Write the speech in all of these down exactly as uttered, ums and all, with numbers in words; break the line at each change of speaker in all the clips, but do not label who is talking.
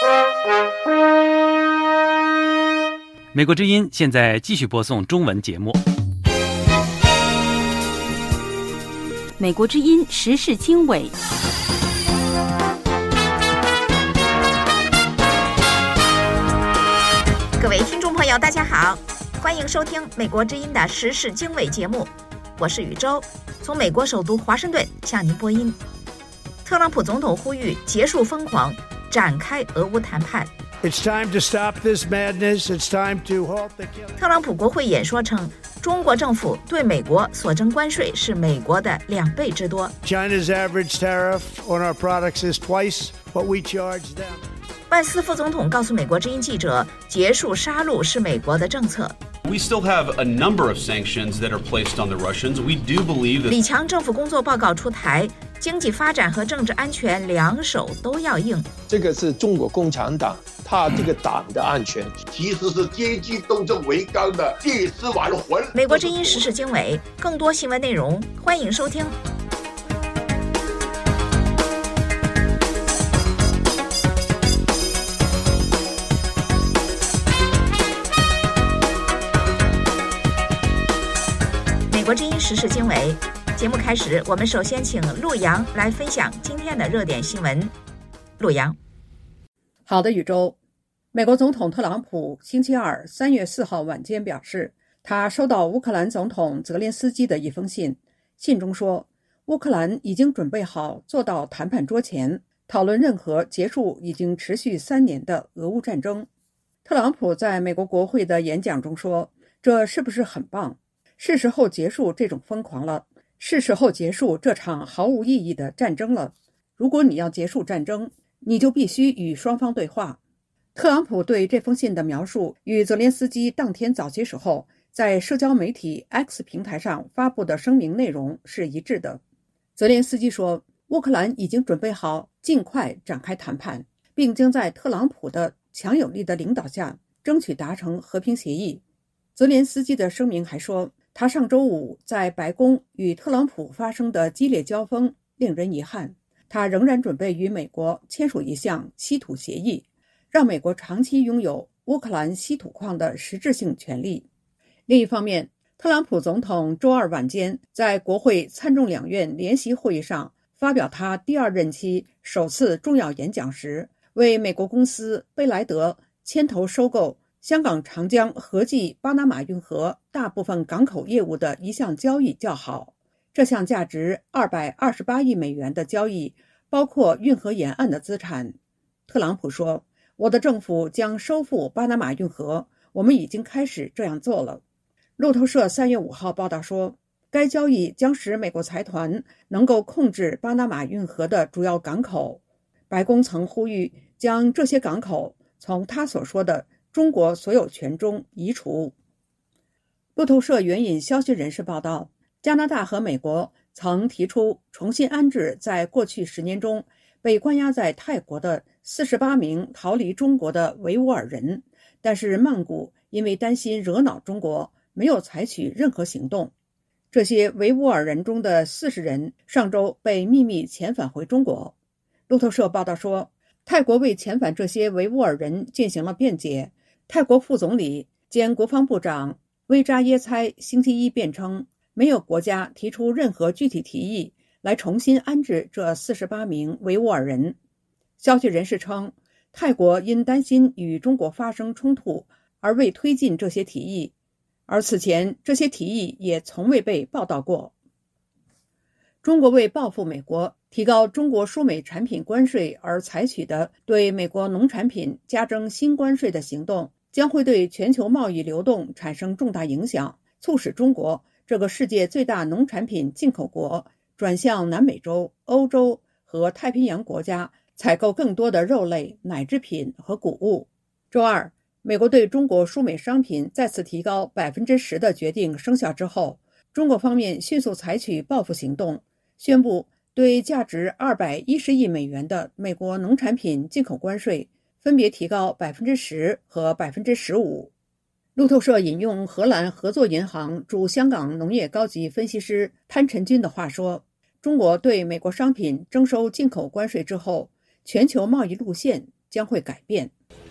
美国之音现在继续播送中文节目。
美国之音时事经纬，
各位听众朋友大家好，欢迎收听美国之音的时事经纬节目，我是宇宙，从美国首都华盛顿向您播音。特朗普总统呼吁结束疯狂，展开俄乌谈判。
It's time to stop this madness. It's time to halt the killing.
特朗普国会演说称，中国政府对美国所征关税是美国的两倍之多。
China's average tariff on our products is twice what we charge them.
万斯副总统告诉美国之音记者，结束杀戮是美国的政策。
We still have a number of sanctions that are placed on the Russians. We do believe that
李强政府工作报告出台，经济发展和政治安全两手都要硬。
这个是中国共产党，他这个党的安全
其实是阶级斗争为纲的借尸还魂。
美国之音时事经纬，更多新闻内容，欢迎收听。美国之音时事经纬节目开始，我们首先请陆洋来分享今天的热点新闻。陆洋，
好的，宇宙。美国总统特朗普星期二三月四号晚间表示，他收到乌克兰总统泽连斯基的一封信，信中说，乌克兰已经准备好坐到谈判桌前，讨论任何结束已经持续三年的俄乌战争。特朗普在美国国会的演讲中说，这是不是很棒？是时候结束这种疯狂了，是时候结束这场毫无意义的战争了。如果你要结束战争，你就必须与双方对话。特朗普对这封信的描述与泽连斯基当天早些时候在社交媒体 X 平台上发布的声明内容是一致的。泽连斯基说，乌克兰已经准备好尽快展开谈判，并将在特朗普的强有力的领导下争取达成和平协议。泽连斯基的声明还说，他上周五在白宫与特朗普发生的激烈交锋令人遗憾，他仍然准备与美国签署一项稀土协议，让美国长期拥有乌克兰稀土矿的实质性权利。另一方面，特朗普总统周二晚间在国会参众两院联席会议上发表他第二任期首次重要演讲时，为美国公司贝莱德牵头收购香港长江合济巴拿马运河大部分港口业务的一项交易叫好。这项价值二百二十八亿美元的交易包括运河沿岸的资产。特朗普说，我的政府将收复巴拿马运河，我们已经开始这样做了。路透社三月五号报道说，该交易将使美国财团能够控制巴拿马运河的主要港口。白宫曾呼吁将这些港口从他所说的中国所有权中移除。路透社援引消息人士报道，加拿大和美国曾提出重新安置在过去十年中被关押在泰国的四十八名逃离中国的维吾尔人，但是曼谷因为担心惹恼中国，没有采取任何行动。这些维吾尔人中的四十人上周被秘密遣返回中国。路透社报道说，泰国为遣返这些维吾尔人进行了辩解。泰国副总理兼国防部长威扎耶猜星期一辩称，没有国家提出任何具体提议来重新安置这四十八名维吾尔人。消息人士称，泰国因担心与中国发生冲突而未推进这些提议，而此前这些提议也从未被报道过。中国为报复美国提高中国输美产品关税而采取的对美国农产品加征新关税的行动，将会对全球贸易流动产生重大影响，促使中国这个世界最大农产品进口国转向南美洲、欧洲和太平洋国家采购更多的肉类、奶制品和谷物。周二，美国对中国输美商品再次提高 百分之十 的决定生效之后，中国方面迅速采取报复行动，宣布对价值二百一十亿美元的美国农产品进口关税分别提高 百分之十 和 百分之十五。 路透社引用荷兰合作银行驻香港农业高级分析师潘晨军的话说，中国对美国商品征收进口关税之后，全球贸易路线将会改变。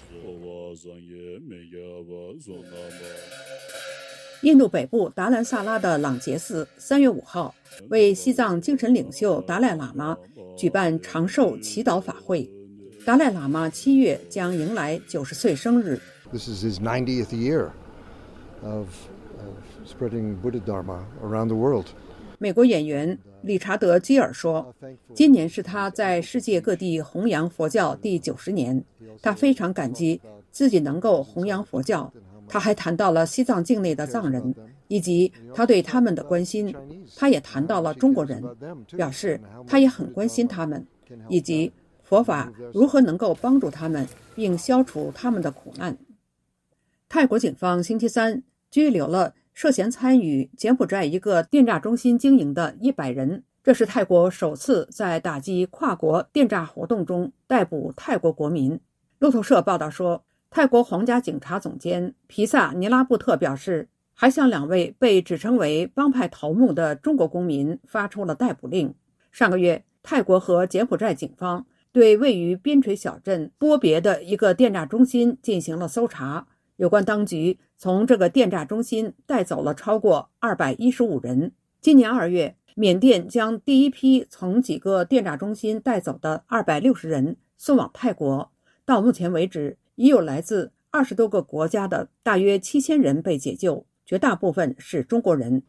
印度北部达兰萨拉的朗杰寺三月五号为西藏精神领袖达赖喇嘛举办长寿祈祷法会。达赖喇嘛七月将迎来九十岁生日。
This is his ninetieth year of, of spreading Buddha Dharma around the world.
美国演员理查德·基尔说，今年是他在世界各地弘扬佛教第九十年，他非常感激自己能够弘扬佛教。他还谈到了西藏境内的藏人，以及他对他们的关心。他也谈到了中国人，表示他也很关心他们，以及佛法如何能够帮助他们，并消除他们的苦难。泰国警方星期三拘留了涉嫌参与柬埔寨一个电诈中心经营的一百人，这是泰国首次在打击跨国电诈活动中逮捕泰国国民。路透社报道说，泰国皇家警察总监皮萨尼拉布特表示，还向两位被指称为帮派头目的中国公民发出了逮捕令。上个月，泰国和柬埔寨警方对位于边陲小镇波别的一个电诈中心进行了搜查，有关当局从这个电诈中心带走了超过二百一十五人。今年二月，缅甸将第一批从几个电诈中心带走的二百六十人送往泰国。到目前为止，已有来自二十多个国家的大约七千人被解救，绝大部分是中国人。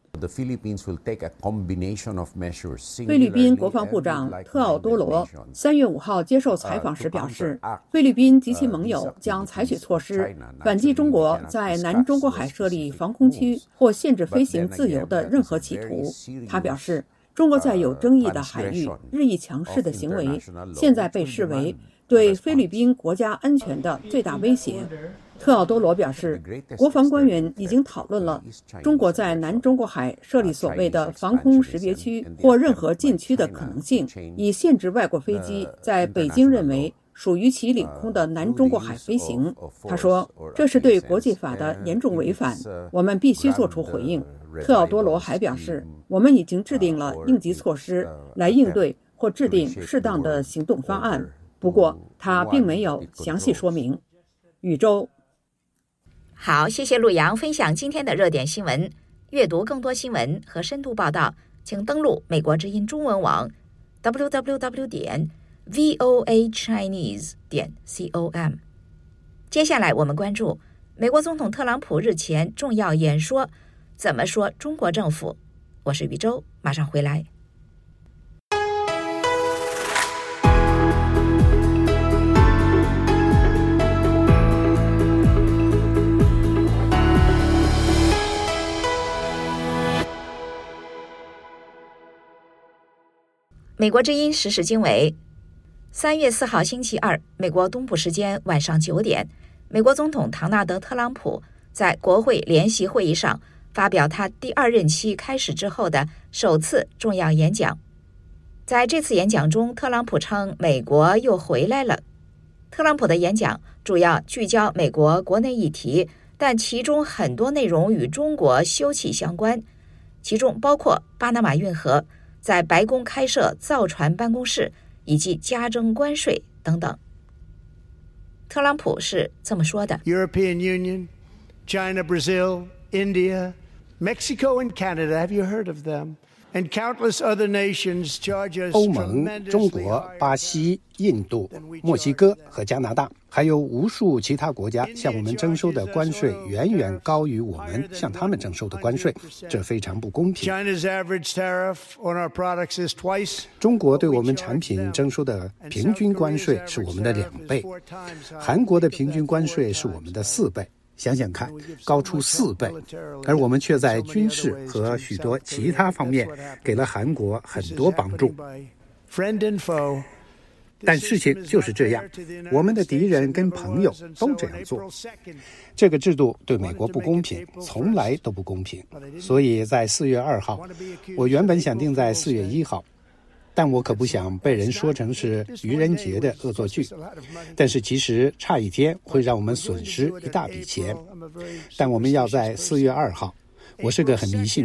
菲律宾国防部长特奥多罗三月五号接受采访时表示，菲律宾及其盟友将采取措施反击中国在南中国海设立防空区或限制飞行自由的任何企图。他表示，中国在有争议的海域日益强势的行为，现在被视为对菲律宾国家安全的最大威胁。特奥多罗表示，国防官员已经讨论了中国在南中国海设立所谓的防空识别区或任何禁区的可能性，以限制外国飞机在北京认为属于其领空的南中国海飞行。他说，这是对国际法的严重违反，我们必须做出回应。特奥多罗还表示，我们已经制定了应急措施来应对或制定适当的行动方案，不过他并没有详细说明。宇宙
好，谢谢陆阳分享今天的热点新闻。阅读更多新闻和深度报道，请登录美国之音中文网 double-u double-u double-u 点 voa chinese 点 com。接下来我们关注美国总统特朗普日前重要演说，怎么说中国政府？我是宇宙，马上回来。美国之音时事经纬，三月四号星期二，美国东部时间晚上九点，美国总统唐纳德·特朗普在国会联席会议上发表他第二任期开始之后的首次重要演讲。在这次演讲中，特朗普称美国又回来了。特朗普的演讲主要聚焦美国国内议题，但其中很多内容与中国休戚相关，其中包括巴拿马运河、在白宫开设造船办公室以及加征关税等等。特朗普是这么说的
European Union, China, Brazil, India, Mexico and Canada, have you heard of them? And countless other nations charge us
欧盟、中国、巴西、印度、墨西哥和加拿大，还有无数其他国家向我们征收的关税远远高于我们向他们征收的关税，这非常不公平。中国对我们产品征收的平均关税是我们的两倍，韩国的平均关税是我们的四倍。想想看，高出四倍，而我们却在军事和许多其他方面给了韩国很多帮助。但事情就是这样，我们的敌人跟朋友都这样做。这个制度对美国不公平，从来都不公平。所以在四月二号，我原本想定在四月一号。但我可不想被人说成是愚人节的恶作剧，但是其实差一天会让我们损失一大笔钱。但我们要在四月二号，我是个很迷信的人，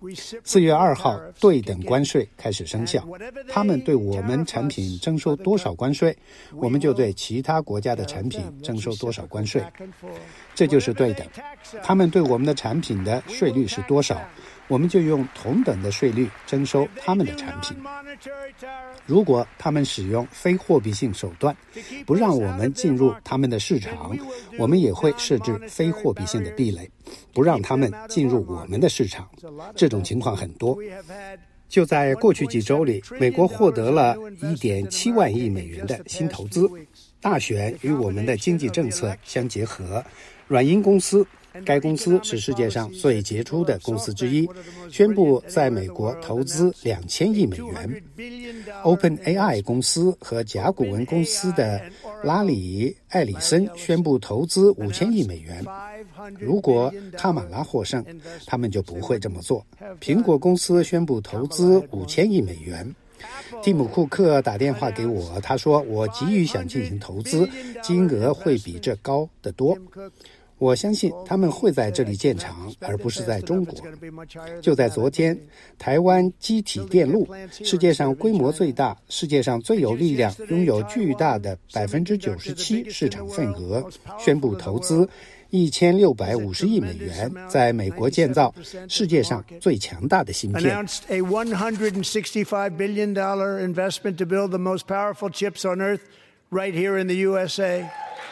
四月二号，对等关税开始生效，他们对我们产品征收多少关税，我们就对其他国家的产品征收多少关税，这就是对等。他们对我们的产品的税率是多少，我们就用同等的税率征收他们的产品。如果他们使用非货币性手段，不让我们进入他们的市场，我们也会设置非货币性的壁垒，不让他们进入我们的市场。这种情况很多。就在过去几周里，美国获得了 一点七万亿美元的新投资。大选与我们的经济政策相结合，软银公司，该公司是世界上最杰出的公司之一，宣布在美国投资两千亿美元。OpenAI 公司和甲骨文公司的拉里·艾里森宣布投资五千亿美元。如果卡马拉获胜，他们就不会这么做。苹果公司宣布投资五千亿美元。蒂姆·库克打电话给我，他说我急于想进行投资，金额会比这高得多。我相信他们会在这里建厂，而不是在中国。就在昨天，台湾基体电路，世界上规模最大、世界上最有力量、拥有巨大的 百分之九十七 市场份额，宣布投资一千六百五十亿美元，在美国建造世界上最强大的芯片。
Announced a one hundred sixty-five billion dollars investment to build the most powerful chips on earth right here in the U S A.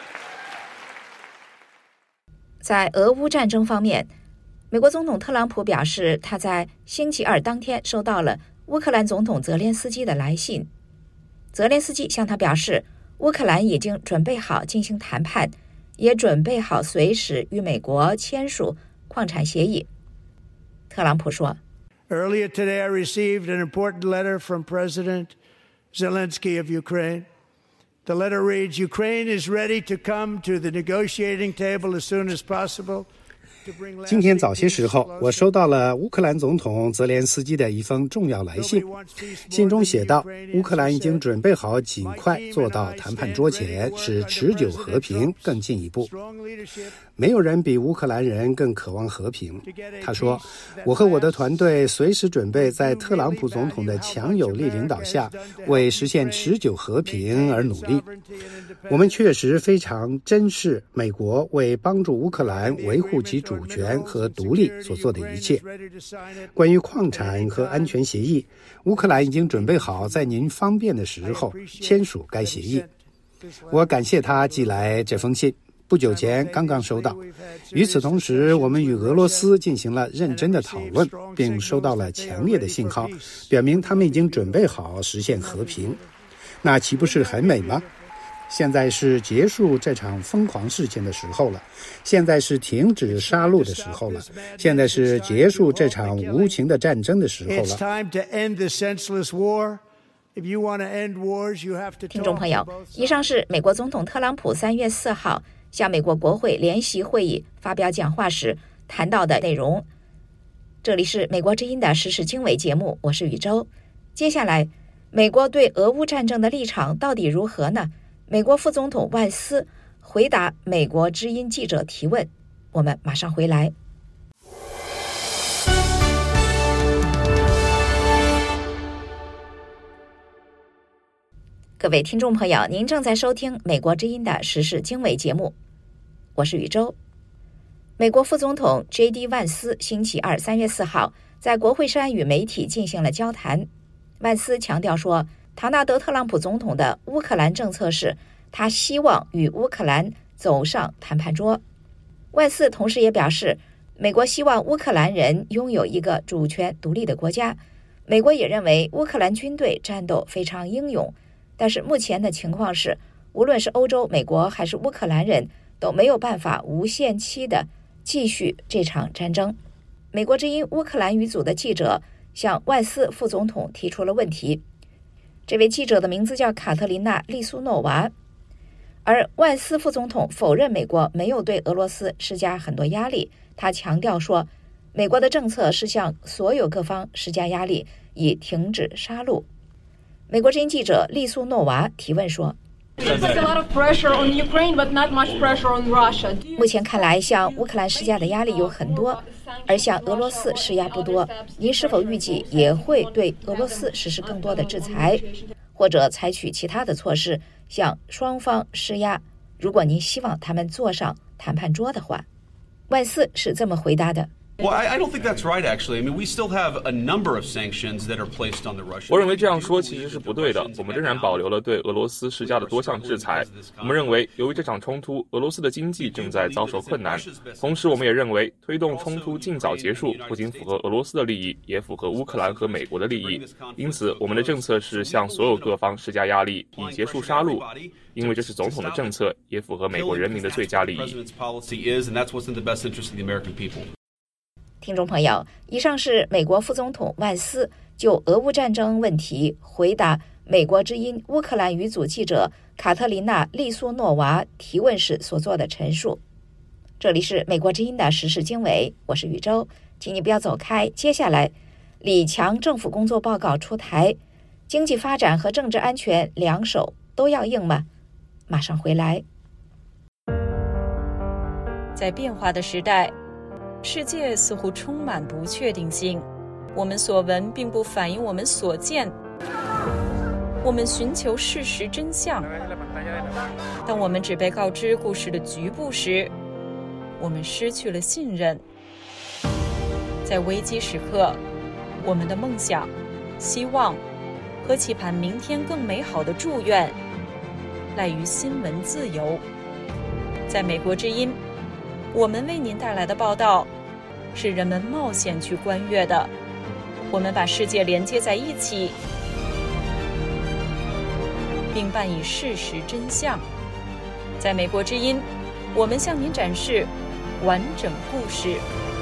在俄乌战争方面，美国总统特朗普表示，他在星期二当天收到了乌克兰总统泽连斯基的来信。泽连斯基向他表示，乌克兰已经准备好进行谈判，也准备好随时与美国签署矿产协议。特朗普说
Earlier today, I received an important letter from President Zelensky of Ukraine.The letter reads, Ukraine is ready to come to the negotiating table as soon as possible.
今天早些时候，我收到了乌克兰总统泽连斯基的一封重要来信。信中写道，乌克兰已经准备好尽快坐到谈判桌前，使持久和平更进一步。没有人比乌克兰人更渴望和平。他说，我和我的团队随时准备在特朗普总统的强有力领导下，为实现持久和平而努力。我们确实非常珍视美国为帮助乌克兰维护其主权和独立所做的一切。关于矿产和安全协议，乌克兰已经准备好在您方便的时候签署该协议。我感谢他寄来这封信，不久前刚刚收到。与此同时，我们与俄罗斯进行了认真的讨论，并收到了强烈的信号，表明他们已经准备好实现和平。那岂不是很美吗？现在是结束这场疯狂事件的时候了，现在是停止杀戮的时候了，现在是结束这场无情的战争的时候了。
听众朋友，以上是美国总统特朗普三月四号向美国国会联席会议发表讲话时谈到的内容。这里是美国之音的时事经纬节目，我是宇宙。接下来，美国对俄乌战争的立场到底如何呢？美国副总统万斯回答美国之音记者提问，我们马上回来。各位听众朋友，您正在收听美国之音的时事经纬节目，我是宇宙。美国副总统 J D 万斯星期二三月四号在国会山与媒体进行了交谈。万斯强调说，唐纳德·特朗普总统的乌克兰政策是他希望与乌克兰走上谈判桌。万斯同时也表示，美国希望乌克兰人拥有一个主权独立的国家。美国也认为乌克兰军队战斗非常英勇，但是目前的情况是，无论是欧洲、美国还是乌克兰人都没有办法无限期的继续这场战争。美国之音乌克兰语组的记者向万斯副总统提出了问题，这位记者的名字叫卡特琳娜·利苏诺娃。而万斯副总统否认美国没有对俄罗斯施加很多压力，他强调说，美国的政策是向所有各方施加压力，以停止杀戮。美国之音记者利苏诺娃提问说，目前看来向乌克兰施加的压力有很多， 而向俄罗斯施压不多，您是否预计也会对俄罗斯实施更多的制裁，或者采取其他的措施向双方施压？如果您希望他们坐上谈判桌的话，万斯是这么回答的。
Well, I, I don't think that's right, actually. I mean, we still have a number of sanctions that are placed on the Russians.
我认为这样说其实是不对的。我们仍然保留了对俄罗斯施加的多项制裁。我们认为，由于这场冲突，俄罗斯的经济正在遭受困难。同时，我们也认为，推动冲突尽早结束，不仅符合俄罗斯的利益，也符合乌克兰和美国的利益。因此，我们的政策是向所有各方施加压力，以结束杀戮。因为这是总统的政策，也符合美国人民的最佳利益。
听众朋友，以上是美国副总统万斯就俄乌战争问题回答美国之音乌克兰语组记者卡特琳娜·利苏诺娃提问时所做的陈述。这里是美国之音的时事经纬，我是宇宙，请你不要走开。接下来，李强政府工作报告出台，经济发展和政治安全两手都要硬吗？马上回来。
在变化的时代，世界似乎充满不确定性，我们所闻并不反映我们所见，我们寻求事实真相。当我们只被告知故事的局部时，我们失去了信任。在危机时刻，我们的梦想、希望和期盼明天更美好的祝愿赖于新闻自由。在美国之音，我们为您带来的报道是人们冒险去观阅的，我们把世界连接在一起，并伴以事实真相。在美国之音，我们向您展示完整故事。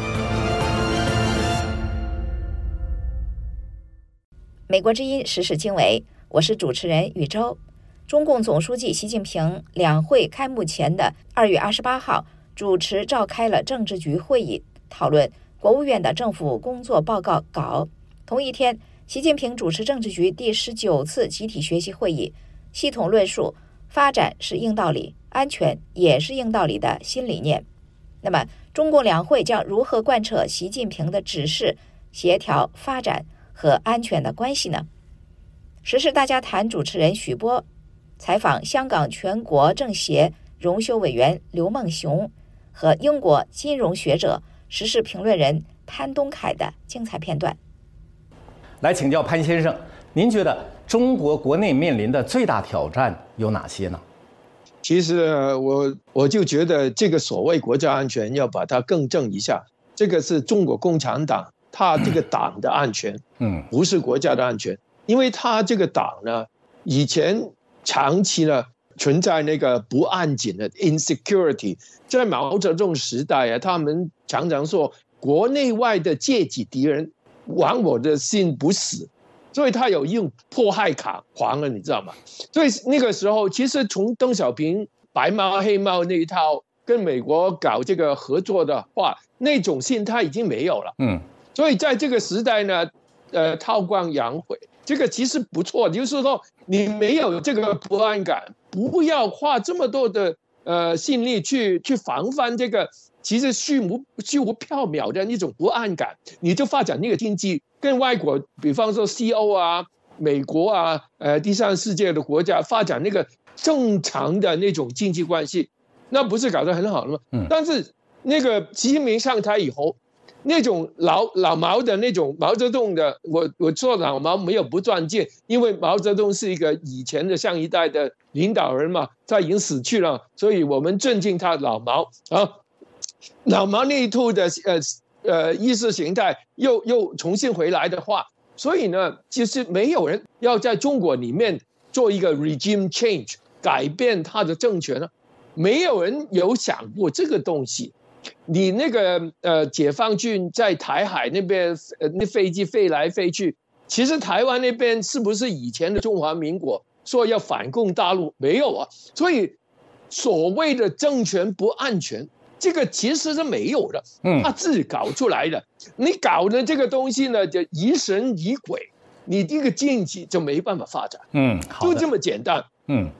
美国之音时事经纬，我是主持人宇宙。中共总书记习近平两会开幕前的二月二十八号主持召开了政治局会议，讨论国务院的政府工作报告稿。同一天，习近平主持政治局第十九次集体学习会议，系统论述发展是硬道理，安全也是硬道理的新理念。那么，中共两会将如何贯彻习近平的指示，协调发展和安全的关系呢？时事大家谈主持人许波采访香港全国政协荣休委员刘梦熊和英国金融学者、时事评论人潘东凯的精彩片段。
来请教潘先生，您觉得中国国内面临的最大挑战有哪些呢？
其实我我就觉得这个所谓国家安全要把它更正一下，这个是中国共产党他这个党的安全，嗯，不是国家的安全，因为他这个党呢，以前长期呢存在那个不安紧的 insecurity， 在毛泽东时代啊，他们常常说国内外的阶级敌人亡我的心不死，所以他有用迫害卡狂了，你知道吗？所以那个时候，其实从邓小平白猫黑猫那一套跟美国搞这个合作的话，那种心态已经没有了。嗯，所以在这个时代呢，呃，韬光养晦，这个其实不错，就是说你没有这个不安感，不要花这么多的呃心力去去防范这个其实虚无虚无缥缈的一种不安感，你就发展那个经济跟外国，比方说西欧啊、美国啊、呃第三世界的国家发展那个正常的那种经济关系，那不是搞得很好了吗？嗯。但是那个习近平上台以后，那种老老毛的那种毛泽东的，我我说老毛没有不断见，因为毛泽东是一个以前的上一代的领导人嘛，他已经死去了，所以我们尊敬他老毛啊。老毛那一套的呃呃意识形态又又重新回来的话，所以呢，其实没有人要在中国里面做一个 regime change 改变他的政权了，没有人有想过这个东西。你那个呃解放军在台海那边呃那飞机飞来飞去，其实台湾那边是不是以前的中华民国说要反攻大陆？没有啊，所以所谓的政权不安全。这个其实是没有的，他自己搞出来的。你搞的这个东西呢，就疑神疑鬼，你这个经济就没办法发展。嗯，就这么简单。
嗯，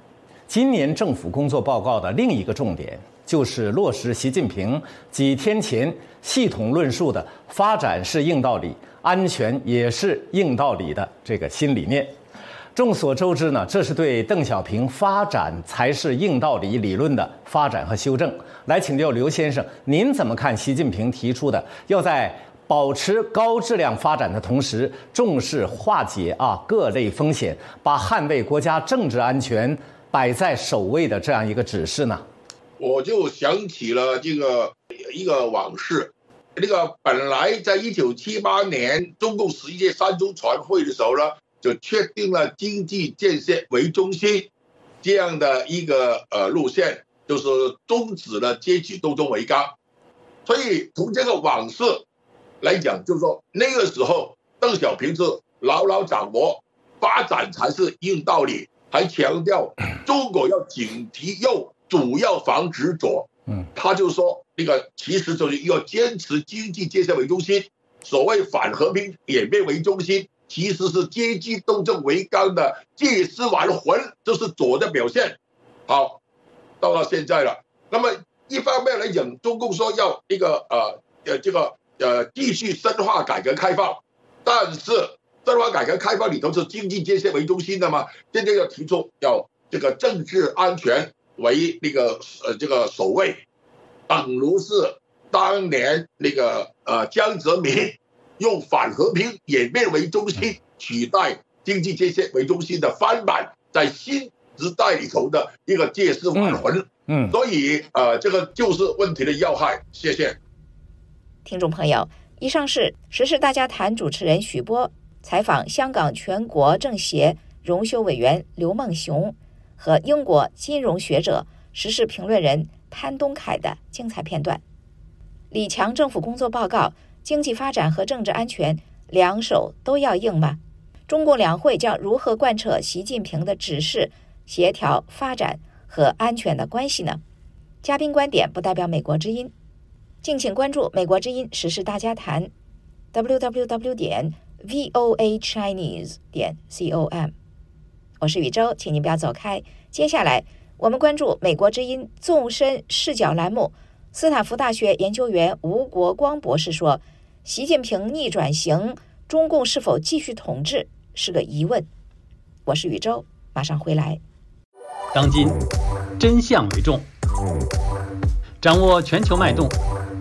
今年政府工作报告的另一个重点就是落实习近平几天前系统论述的“发展是硬道理，安全也是硬道理”的这个新理念。众所周知呢，这是对邓小平“发展才是硬道理”理论的发展和修正。来请教刘先生，您怎么看习近平提出的要在保持高质量发展的同时，重视化解啊各类风险，把捍卫国家政治安全摆在首位的这样一个指示呢？
我就想起了这个一个往事，那个本来在一九七八年中共十一届三中全会的时候呢，就确定了经济建设为中心这样的一个呃路线，就是终止了阶级斗争为纲。所以从这个往事来讲，就是说那个时候邓小平是牢牢掌握发展才是硬道理，还强调中国要警惕右，主要防止左。嗯，他就说那个其实就是要坚持经济建设为中心，所谓反和平演变为中心，其实是阶级斗争为纲的借尸还魂，这是左的表现。好，到了现在了，那么一方面来讲，中共说要一个呃呃这个呃继续深化改革开放，但是深化改革开放里头是经济建设为中心的嘛，现在要提出要这个政治安全为那个呃这个首位，等如是当年那个呃江泽民用反和平演变为中心取代经济建设为中心的翻版，在新时代里头的一个借尸还魂。嗯，所以呃这个就是问题的要害。谢谢
听众朋友，以上是时事大家谈主持人许波采访香港全国政协荣休委员刘梦熊和英国金融学者、时事评论人潘东凯的精彩片段。李强政府工作报告，经济发展和政治安全两手都要硬吗？中共两会将如何贯彻习近平的指示，协调发展和安全的关系呢？嘉宾观点不代表美国之音，敬请关注美国之音时事大家谈 double-u double-u double-u 点 v o a chinese 点 com。 我是宇宙，请您不要走开。接下来我们关注美国之音纵深视角栏目，斯坦福大学研究员吴国光博士说，习近平逆转型，中共是否继续统治是个疑问。我是宇宙，马上回来。
当今真相为重，掌握全球脉动，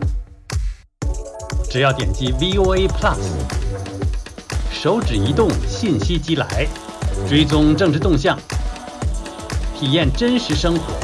只要点击 V O A Plus， 手指移动，信息即来，追踪政治动向，体验真实生活，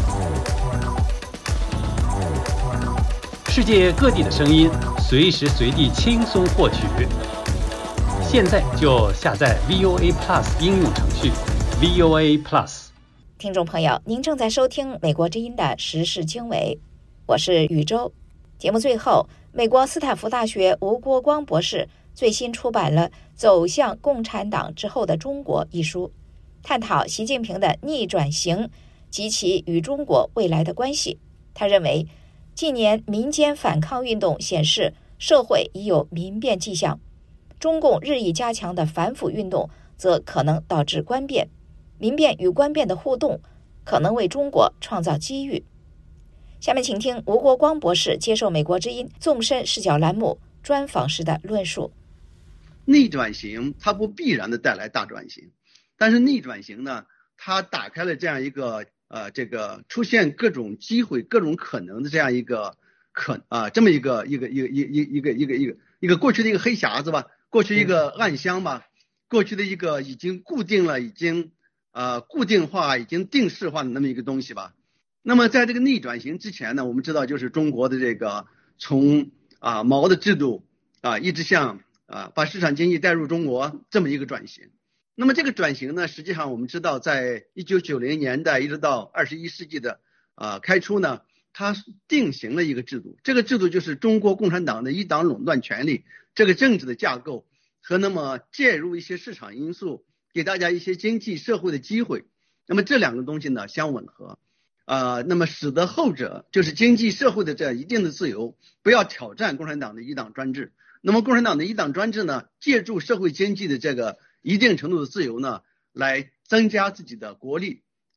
世界各地的声音，随时随地轻松获取。现在就下载 V O A Plus 应用程序 V O A Plus。
听众朋友，您正在收听美国之音的时事经纬，我是宇宙。节目最后，美国斯坦福大学吴国光博士最新出版了《走向共产党之后的中国》一书，探讨习近平的逆转型及其与中国未来的关系。他认为，近年民间反抗运动显示社会已有民变迹象，中共日益加强的反腐运动则可能导致官变，民变与官变的互动可能为中国创造机遇。下面请听吴国光博士接受美国之音纵深视角栏目专访时的论述。
逆转型它不必然的带来大转型，但是逆转型呢，它打开了这样一个呃这个出现各种机会、各种可能的这样一个可啊、呃、这么一个一个一个一一一个一个一个一个过去的一个黑匣子吧，过去一个暗箱吧，过去的一个已经固定了、已经呃固定化、已经定式化的那么一个东西吧。那么在这个逆转型之前呢，我们知道就是中国的这个从啊毛的制度啊一直向啊把市场经济带入中国这么一个转型。那么这个转型呢，实际上我们知道在一九九零年代一直到二十一世纪的啊开初呢，它定型了一个制度，这个制度就是中国共产党的一党垄断权力这个政治的架构和那么介入一些市场因素，给大家一些经济社会的机会。那么这两个东西呢相吻合。呃，那么使得后者就是经济社会的这样一定的自由，不要挑战共产党的一党专制。那么共产党的一党专制呢，借助社会经济的这个一定程度的自由呢，来增加自己的国力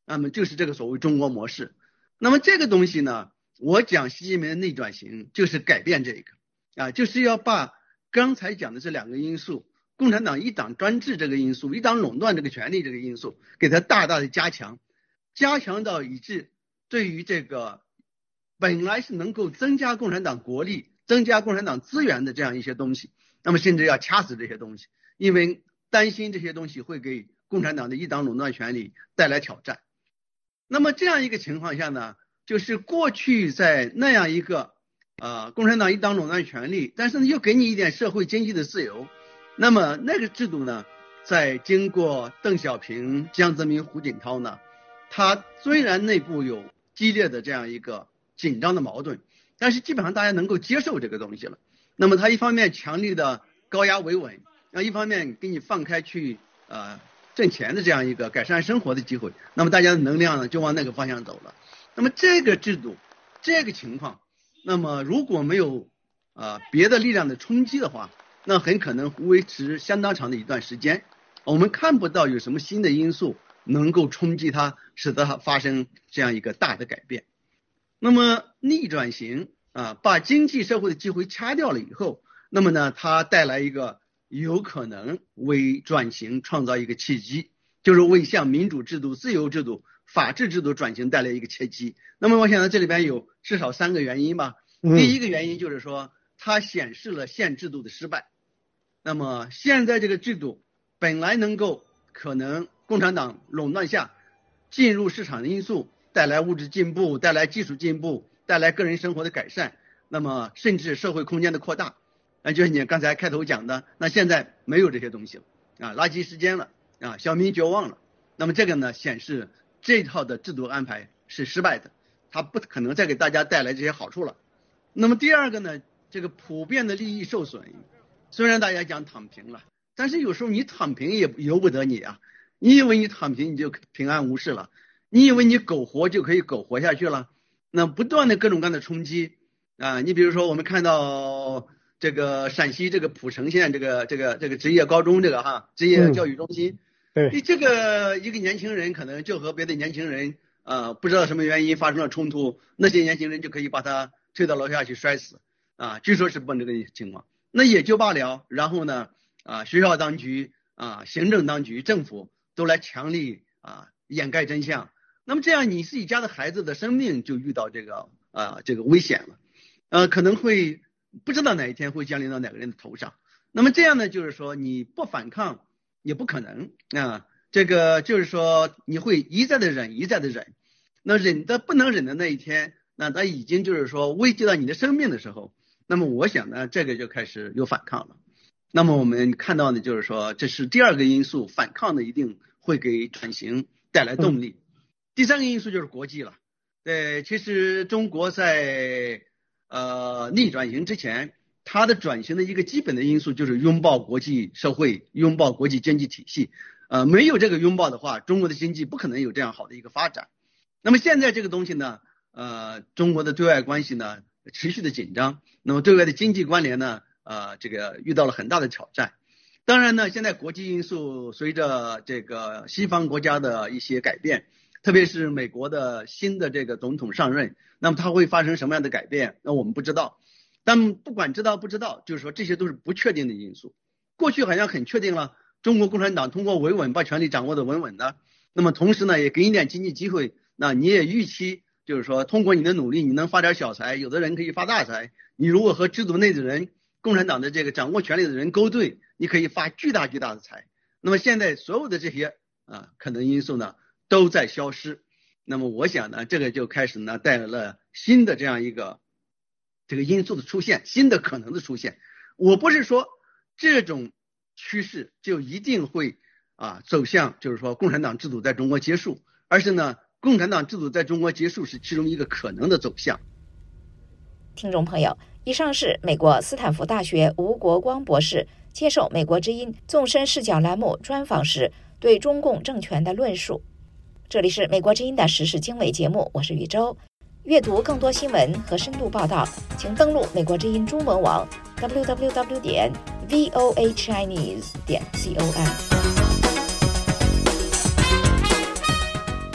那么就是这个所谓中国模式。那么这个东西呢，我讲习近平的内转型就是改变这个啊，就是要把刚才讲的这两个因素，共产党一党专制这个因素，一党垄断这个权利这个因素，给它大大的加强，加强到以致对于这个本来是能够增加共产党国力、增加共产党资源的这样一些东西，那么甚至要掐死这些东西，因为担心这些东西会给共产党的一党垄断权利带来挑战。那么这样一个情况下呢，就是过去在那样一个呃共产党一党垄断权利，但是呢又给你一点社会经济的自由，那么那个制度呢，在经过邓小平、江泽民、胡锦涛呢，他虽然内部有激烈的这样一个紧张的矛盾，但是基本上大家能够接受这个东西了。那么他一方面强力的高压维稳，然后一方面给你放开去呃挣钱的这样一个改善生活的机会，那么大家的能量呢就往那个方向走了。那么这个制度这个情况，那么如果没有呃别的力量的冲击的话，那很可能维持相当长的一段时间，我们看不到有什么新的因素能够冲击它，使得它发生这样一个大的改变。那么逆转型啊，把经济社会的机会掐掉了以后，那么呢它带来一个有可能为转型创造一个契机，就是为向民主制度、自由制度、法治制度转型带来一个契机。那么我想呢这里边有至少三个原因吧。第一个原因就是说它显示了现制度的失败。那么现在这个制度本来能够可能共产党垄断下进入市场的因素，带来物质进步，带来技术进步，带来个人生活的改善，那么甚至社会空间的扩大，那就是你刚才开头讲的，那现在没有这些东西了啊，垃圾时间了啊，小民绝望了。那么这个呢显示这套的制度安排是失败的，它不可能再给大家带来这些好处了。那么第二个呢，这个普遍的利益受损，虽然大家讲躺平了，但是有时候你躺平也由不得你啊。你以为你躺平你就平安无事了，你以为你苟活就可以苟活下去了，那不断的各种各样的冲击啊，你比如说我们看到这个陕西这个蒲城县这个这个这个职业高中这个哈职业教育中心，
对，
你这个一个年轻人可能就和别的年轻人呃不知道什么原因发生了冲突，那些年轻人就可以把他推到楼下去摔死啊，据说是不这个情况，那也就罢了。然后呢啊学校当局啊行政当局政府都来强力啊掩盖真相，那么这样你自己家的孩子的生命就遇到这个啊这个危险了，呃可能会不知道哪一天会降临到哪个人的头上。那么这样呢就是说你不反抗也不可能啊，这个就是说你会一再的忍一再的忍，那忍的不能忍的那一天，那他已经就是说危及到你的生命的时候，那么我想呢这个就开始有反抗了。那么我们看到呢就是说这是第二个因素，反抗呢一定会给转型带来动力。第三个因素就是国际了。对，其实中国在呃逆转型之前，它的转型的一个基本的因素就是拥抱国际社会，拥抱国际经济体系。呃，没有这个拥抱的话，中国的经济不可能有这样好的一个发展。那么现在这个东西呢，呃，中国的对外关系呢持续的紧张，那么对外的经济关联呢，呃，这个遇到了很大的挑战。当然呢，现在国际因素随着这个西方国家的一些改变，特别是美国的新的这个总统上任，那么它会发生什么样的改变，那我们不知道。但不管知道不知道，就是说这些都是不确定的因素。过去好像很确定了，中国共产党通过维稳把权力掌握的稳稳的，那么同时呢也给你点经济机会，那你也预期就是说通过你的努力你能发点小财，有的人可以发大财，你如果和制度内的人共产党的这个掌握权力的人勾兑，你可以发巨大巨大的财。那么现在所有的这些啊可能因素呢都在消失，那么我想呢这个就开始呢带来了新的这样一个这个因素的出现，新的可能的出现。我不是说这种趋势就一定会啊走向就是说共产党制度在中国结束，而是呢共产党制度在中国结束是其中一个可能的走向。
听众朋友，以上是美国斯坦福大学吴国光博士接受美国之音纵深视角栏目专访时对中共政权的论述。这里是美国之音的时事经纬节目，我是宇宙。阅读更多新闻和深度报道，请登录美国之音中文网 double-u double-u double-u 点 v o a chinese 点 com。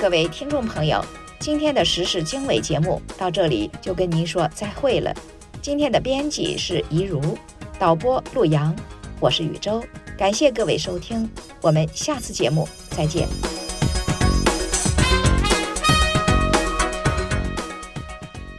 各位听众朋友，今天的时事经纬节目到这里就跟您说再会了。今天的编辑是怡如，导播陆阳，我是宇宙，感谢各位收听，我们下次节目再见。